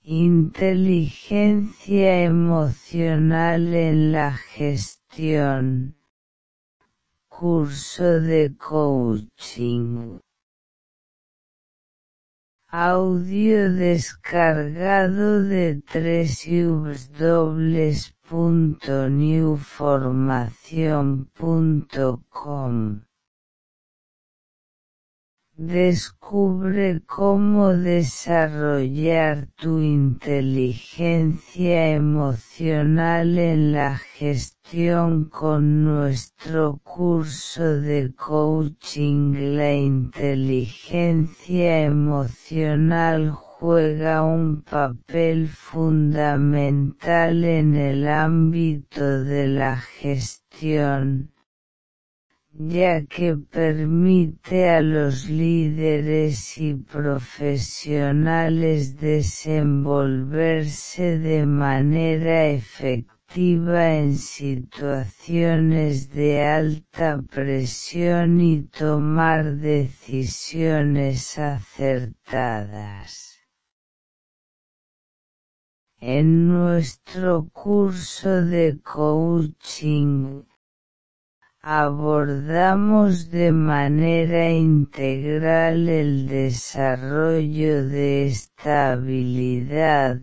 Inteligencia emocional en la gestión. Curso de coaching. Audio descargado de www.newformacion.com. Descubre cómo desarrollar tu inteligencia emocional en la gestión con nuestro curso de coaching. La inteligencia emocional juega un papel fundamental en el ámbito de la gestión, ya que permite a los líderes y profesionales desenvolverse de manera efectiva en situaciones de alta presión y tomar decisiones acertadas. En nuestro curso de coaching, abordamos de manera integral el desarrollo de esta habilidad,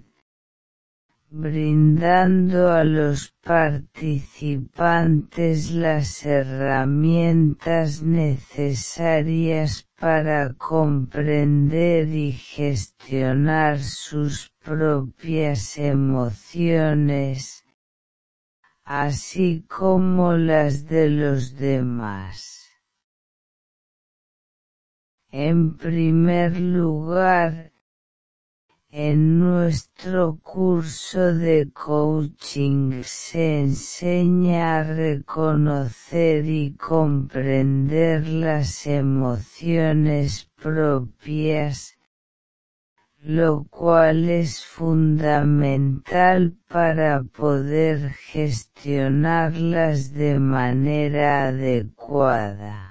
brindando a los participantes las herramientas necesarias para comprender y gestionar sus propias emociones, así como las de los demás. En primer lugar, en nuestro curso de coaching se enseña a reconocer y comprender las emociones propias, lo cual es fundamental para poder gestionarlas de manera adecuada.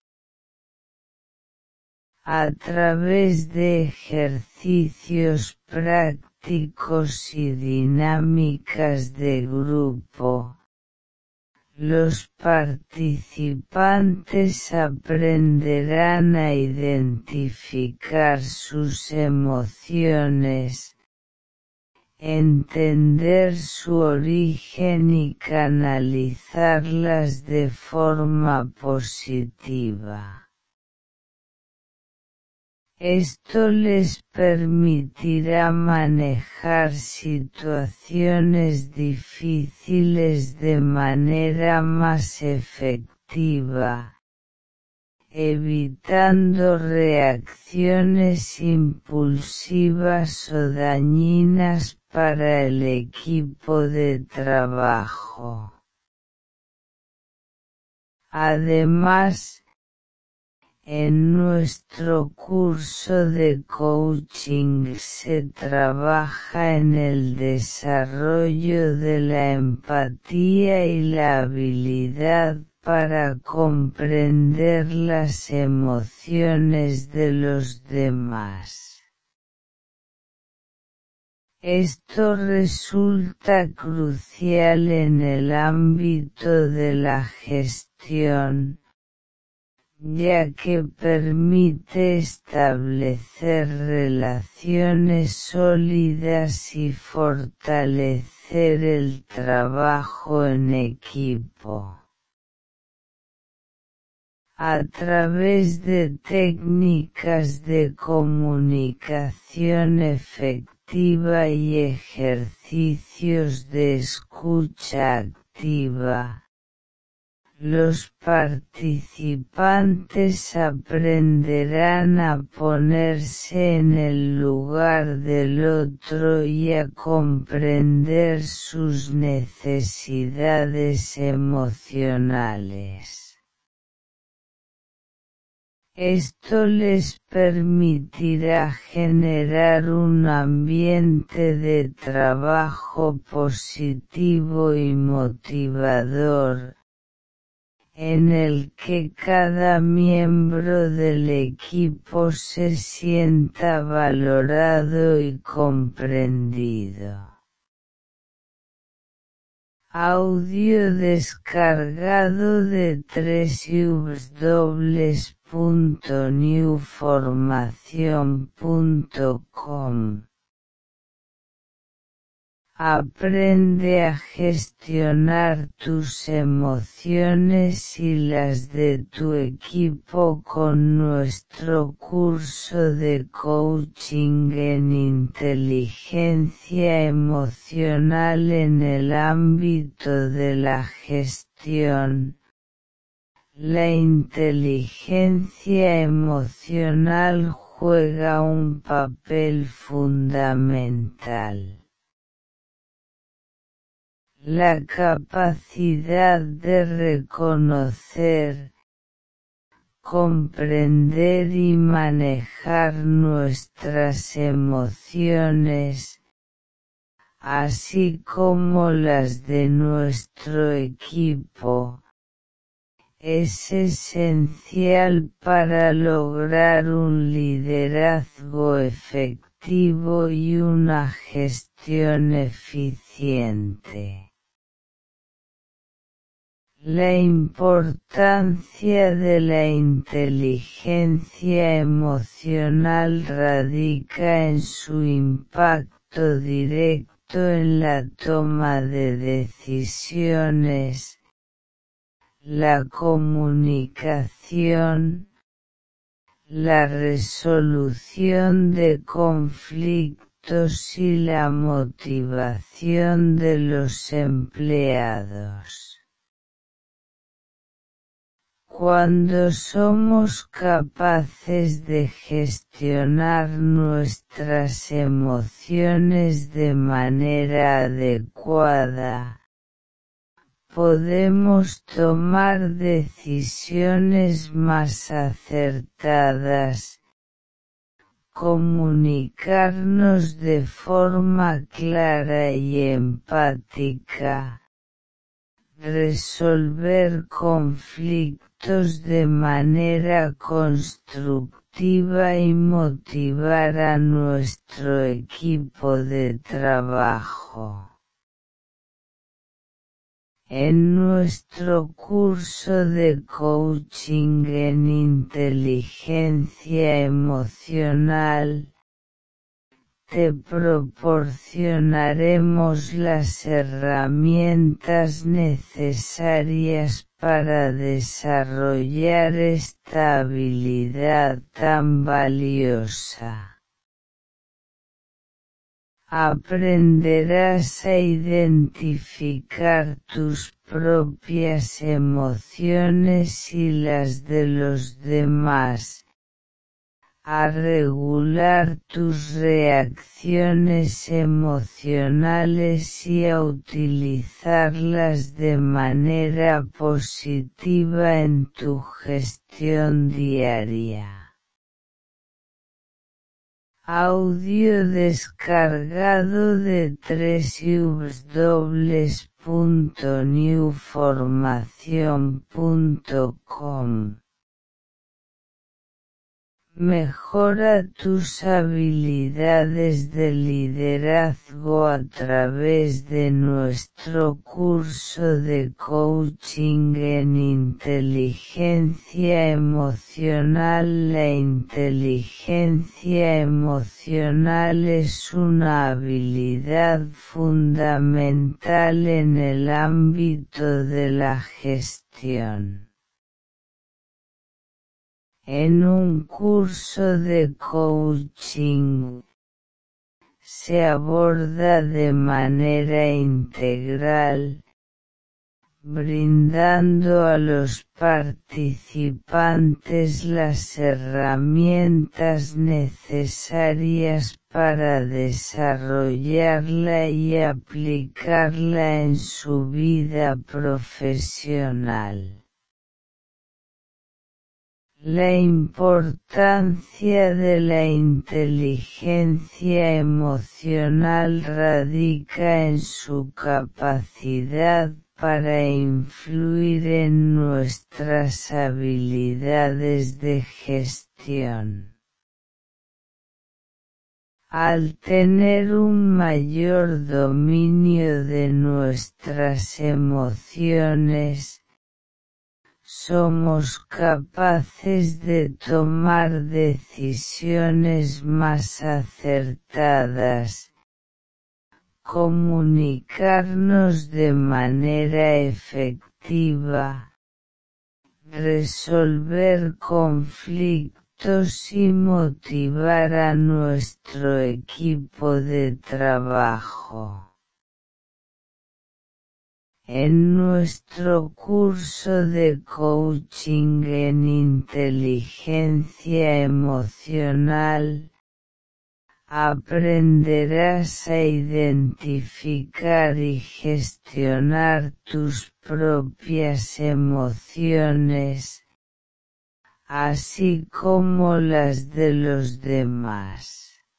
A través de ejercicios prácticos y dinámicas de grupo, los participantes aprenderán a identificar sus emociones, entender su origen y canalizarlas de forma positiva. Esto les permitirá manejar situaciones difíciles de manera más efectiva, evitando reacciones impulsivas o dañinas para el equipo de trabajo. Además, en nuestro curso de coaching se trabaja en el desarrollo de la empatía y la habilidad para comprender las emociones de los demás. Esto resulta crucial en el ámbito de la gestión, ya que permite establecer relaciones sólidas y fortalecer el trabajo en equipo. A través de técnicas de comunicación efectiva y ejercicios de escucha activa, los participantes aprenderán a ponerse en el lugar del otro y a comprender sus necesidades emocionales. Esto les permitirá generar un ambiente de trabajo positivo y motivador, en el que cada miembro del equipo se sienta valorado y comprendido. Audio descargado de www.newformacion.com. Aprende a gestionar tus emociones y las de tu equipo con nuestro curso de coaching en inteligencia emocional en el ámbito de la gestión. La inteligencia emocional juega un papel fundamental. La capacidad de reconocer, comprender y manejar nuestras emociones, así como las de nuestro equipo, es esencial para lograr un liderazgo efectivo y una gestión eficiente. La importancia de la inteligencia emocional radica en su impacto directo en la toma de decisiones, la comunicación, la resolución de conflictos y la motivación de los empleados. Cuando somos capaces de gestionar nuestras emociones de manera adecuada, podemos tomar decisiones más acertadas, comunicarnos de forma clara y empática, resolver conflictos de manera constructiva y motivar a nuestro equipo de trabajo. En nuestro curso de coaching en inteligencia emocional, te proporcionaremos las herramientas necesarias para desarrollar esta habilidad tan valiosa. Aprenderás a identificar tus propias emociones y las de los demás, a regular tus reacciones emocionales y a utilizarlas de manera positiva en tu gestión diaria. Audio descargado de www.newformacion.com. Mejora tus habilidades de liderazgo a través de nuestro curso de coaching en inteligencia emocional. La inteligencia emocional es una habilidad fundamental en el ámbito de la gestión. En un curso de coaching se aborda de manera integral, brindando a los participantes las herramientas necesarias para desarrollarla y aplicarla en su vida profesional. La importancia de la inteligencia emocional radica en su capacidad para influir en nuestras habilidades de gestión. Al tener un mayor dominio de nuestras emociones, somos capaces de tomar decisiones más acertadas, comunicarnos de manera efectiva, resolver conflictos y motivar a nuestro equipo de trabajo. En nuestro curso de coaching en inteligencia emocional, aprenderás a identificar y gestionar tus propias emociones, así como las de los demás.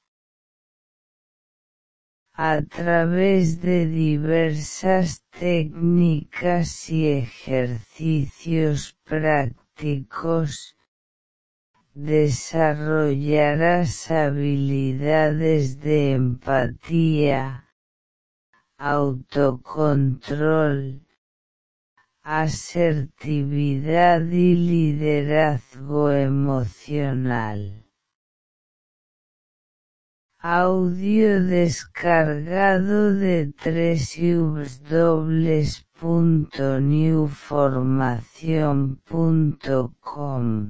A través de diversas técnicas y ejercicios prácticos, desarrollarás habilidades de empatía, autocontrol, asertividad y liderazgo emocional. Audio descargado de www.newformacion.com.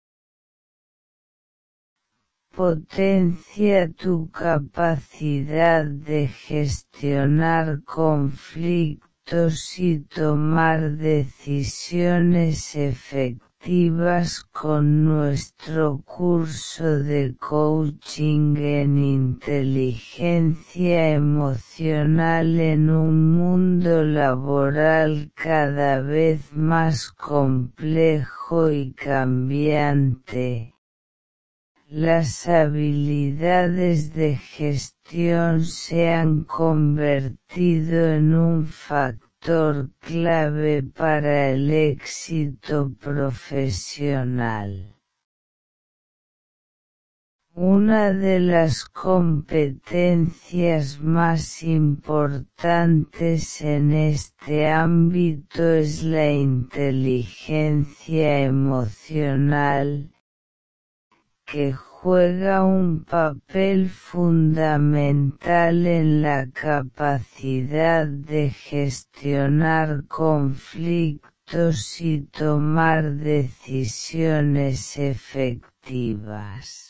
Potencia tu capacidad de gestionar conflictos y tomar decisiones efectivas con nuestro curso de coaching en inteligencia emocional en un mundo laboral cada vez más complejo y cambiante. Las habilidades de gestión se han convertido en un factor clave para el éxito profesional. Una de las competencias más importantes en este ámbito es la inteligencia emocional, que juega un papel fundamental en la capacidad de gestionar conflictos y tomar decisiones efectivas.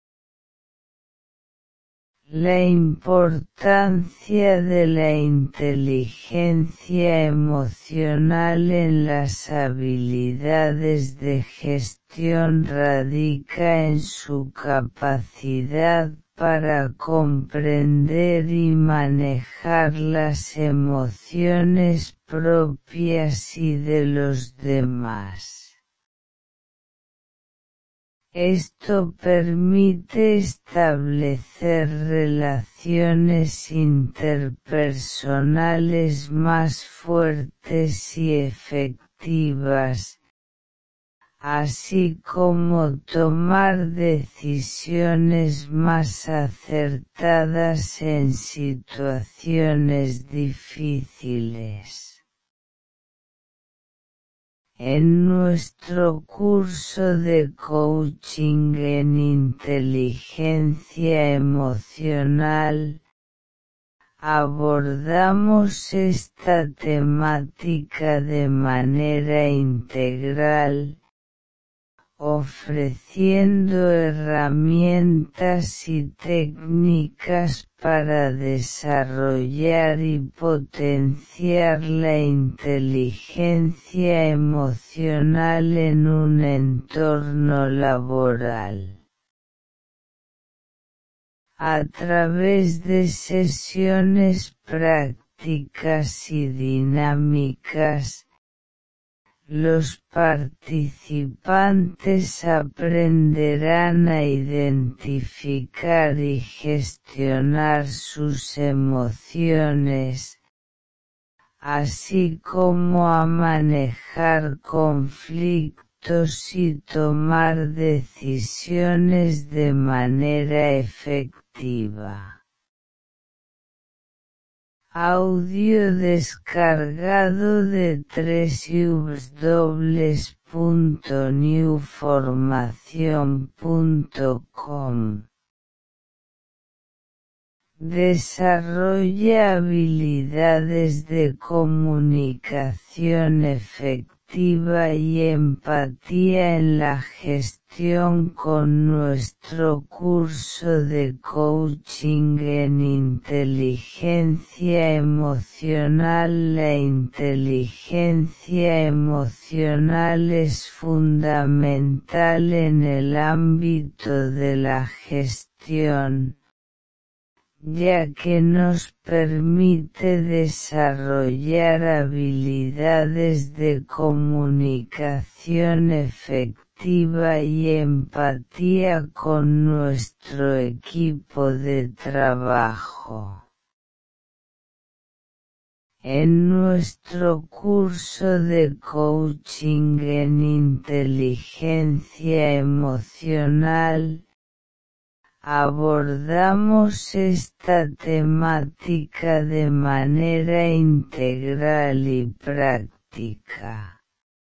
La importancia de la inteligencia emocional en las habilidades de gestión radica en su capacidad para comprender y manejar las emociones propias y de los demás. Esto permite establecer relaciones interpersonales más fuertes y efectivas, así como tomar decisiones más acertadas en situaciones difíciles. En nuestro curso de coaching en inteligencia emocional, abordamos esta temática de manera integral, ofreciendo herramientas y técnicas para desarrollar y potenciar la inteligencia emocional en un entorno laboral. A través de sesiones prácticas y dinámicas, los participantes aprenderán a identificar y gestionar sus emociones, así como a manejar conflictos y tomar decisiones de manera efectiva. Audio descargado de www.newformacion.com. Desarrolla habilidades de comunicación efectiva y empatía en la gestión con nuestro curso de coaching en inteligencia emocional. La inteligencia emocional es fundamental en el ámbito de la gestión, ya que nos permite desarrollar habilidades de comunicación efectiva y empatía con nuestro equipo de trabajo. En nuestro curso de coaching en inteligencia emocional, abordamos esta temática de manera integral y práctica.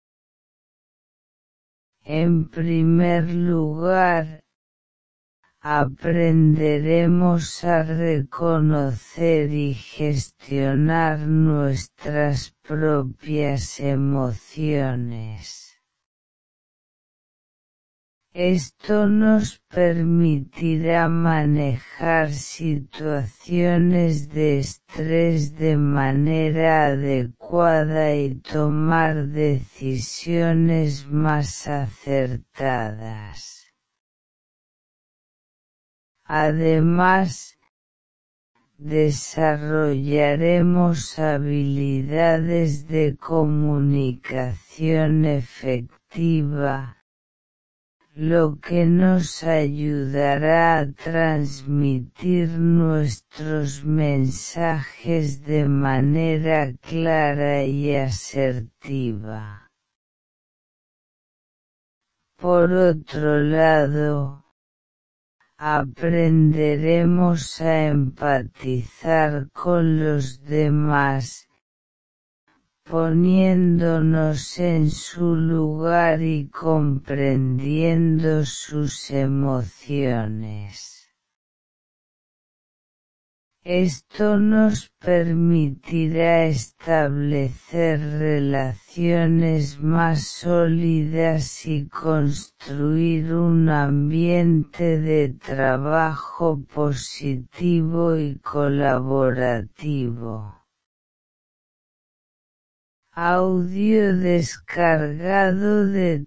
En primer lugar, aprenderemos a reconocer y gestionar nuestras propias emociones. Esto nos permitirá manejar situaciones de estrés de manera adecuada y tomar decisiones más acertadas. Además, desarrollaremos habilidades de comunicación efectiva, lo que nos ayudará a transmitir nuestros mensajes de manera clara y asertiva. Por otro lado, aprenderemos a empatizar con los demás, poniéndonos en su lugar y comprendiendo sus emociones. Esto nos permitirá establecer relaciones más sólidas y construir un ambiente de trabajo positivo y colaborativo. Audio descargado de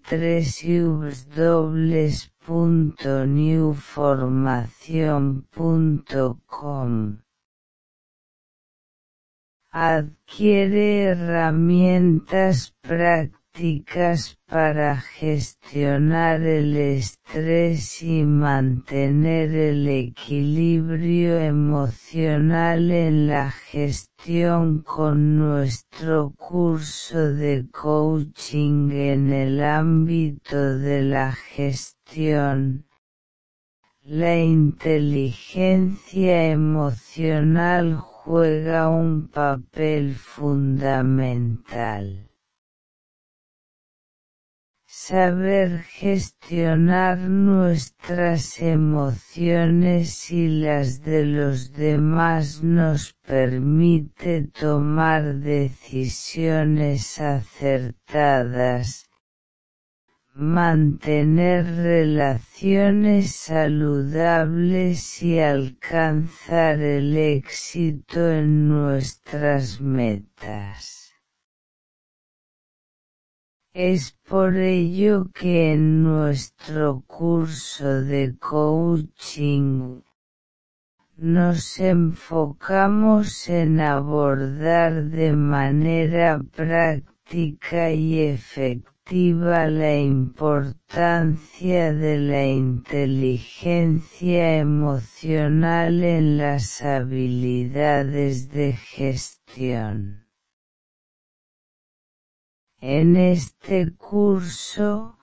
www.newformacion.com. Adquiere herramientas prácticas para gestionar el estrés y mantener el equilibrio emocional en la gestión con nuestro curso de coaching en el ámbito de la gestión. La inteligencia emocional juega un papel fundamental. Saber gestionar nuestras emociones y las de los demás nos permite tomar decisiones acertadas, mantener relaciones saludables y alcanzar el éxito en nuestras metas. Es por ello que en nuestro curso de coaching nos enfocamos en abordar de manera práctica y efectiva la importancia de la inteligencia emocional en las habilidades de gestión. En este curso,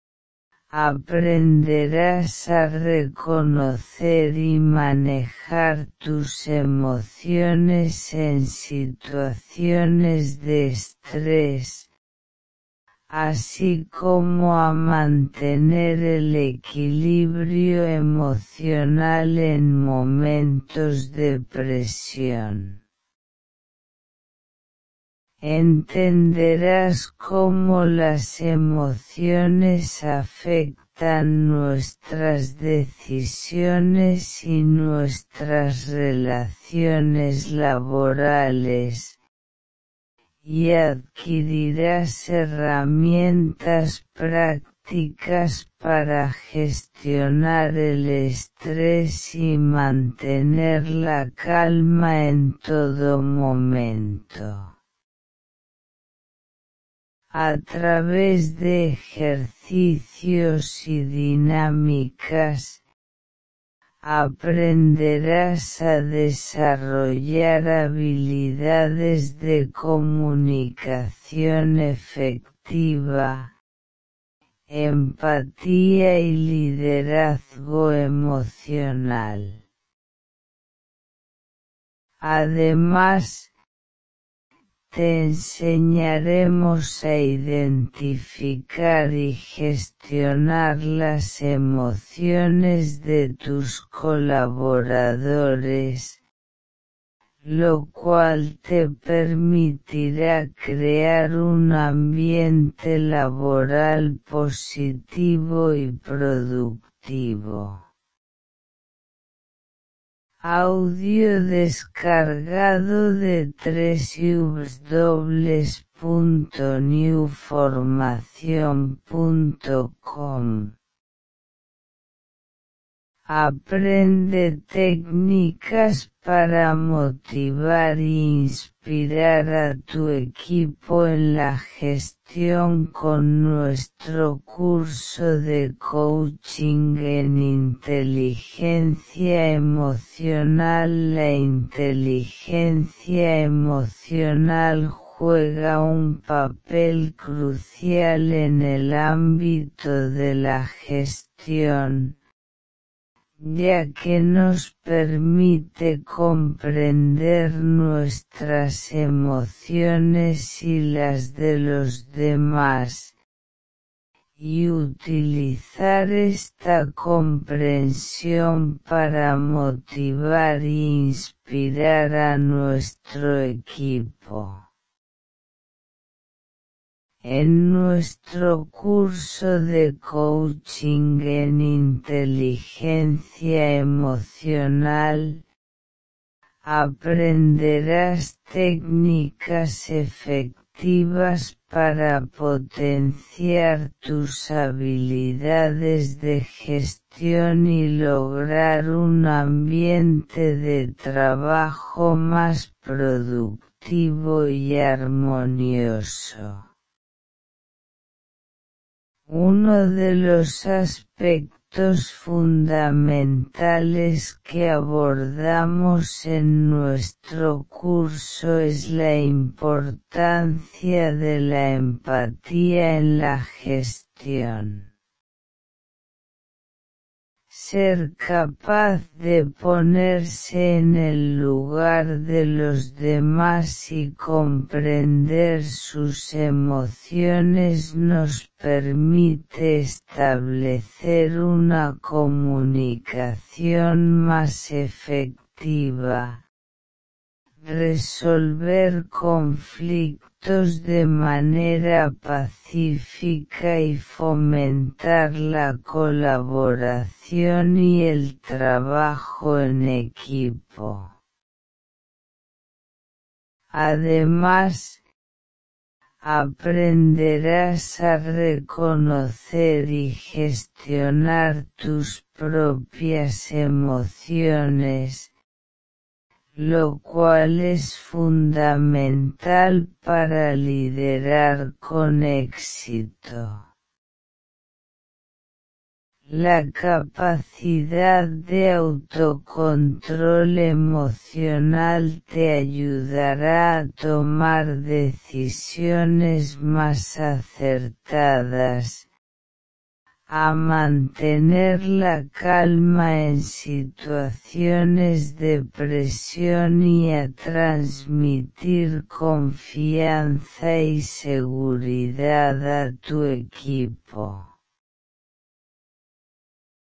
aprenderás a reconocer y manejar tus emociones en situaciones de estrés, así como a mantener el equilibrio emocional en momentos de presión. Entenderás cómo las emociones afectan nuestras decisiones y nuestras relaciones laborales, y adquirirás herramientas prácticas para gestionar el estrés y mantener la calma en todo momento. A través de ejercicios y dinámicas, aprenderás a desarrollar habilidades de comunicación efectiva, empatía y liderazgo emocional. Además, te enseñaremos a identificar y gestionar las emociones de tus colaboradores, lo cual te permitirá crear un ambiente laboral positivo y productivo. Audio descargado de www.newformacion.com. Aprende técnicas para motivar e inspirar a tu equipo en la gestión con nuestro curso de coaching en inteligencia emocional. La inteligencia emocional juega un papel crucial en el ámbito de la gestión, ya que nos permite comprender nuestras emociones y las de los demás, y utilizar esta comprensión para motivar e inspirar a nuestro equipo. En nuestro curso de coaching en inteligencia emocional, aprenderás técnicas efectivas para potenciar tus habilidades de gestión y lograr un ambiente de trabajo más productivo y armonioso. Uno de los aspectos fundamentales que abordamos en nuestro curso es la importancia de la empatía en la gestión. Ser capaz de ponerse en el lugar de los demás y comprender sus emociones nos permite establecer una comunicación más efectiva, resolver conflictos de manera pacífica y fomentar la colaboración y el trabajo en equipo. Además, aprenderás a reconocer y gestionar tus propias emociones, lo cual es fundamental para liderar con éxito. La capacidad de autocontrol emocional te ayudará a tomar decisiones más acertadas, a mantener la calma en situaciones de presión y a transmitir confianza y seguridad a tu equipo.